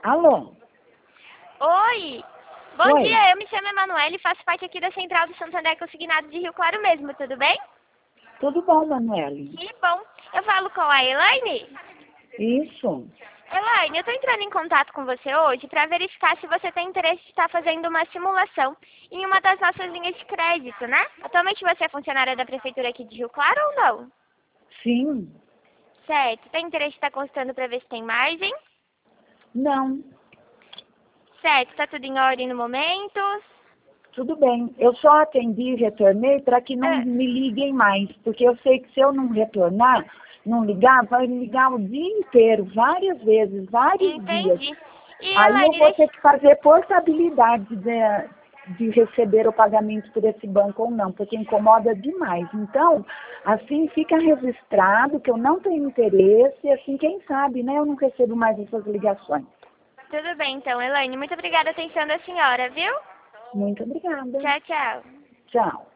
Alô? Oi! Bom Oi. dia, eu me chamo Emanuele e faço parte aqui da Central do Santander Consignado de Rio Claro mesmo, tudo bem? Tudo bom, Manuele? Que bom! Eu falo com a Elaine? Isso. Elaine, eu estou entrando em contato com você hoje para verificar se você tem interesse de estar fazendo uma simulação em uma das nossas linhas de crédito, né? Atualmente você é funcionária da Prefeitura aqui de Rio Claro ou não? Sim. Certo. Tem interesse de estar consultando para ver se tem margem? Não. Certo. Está tudo em ordem no momento? Tudo bem. Eu só atendi e retornei para que não Ah, me liguem mais, porque eu sei que se eu não retornar, não ligar, vai me ligar o dia inteiro, várias vezes, vários dias. entendi. E Aí eu Elaine, vou deixa... ter que fazer portabilidade de receber o pagamento por esse banco ou não, porque incomoda demais. Então, assim fica registrado que eu não tenho interesse, e assim, quem sabe, né, eu não recebo mais essas ligações. Tudo bem, então, Elaine. Muito obrigada pela atenção da senhora, viu? Muito obrigada. Tchau, tchau. Tchau.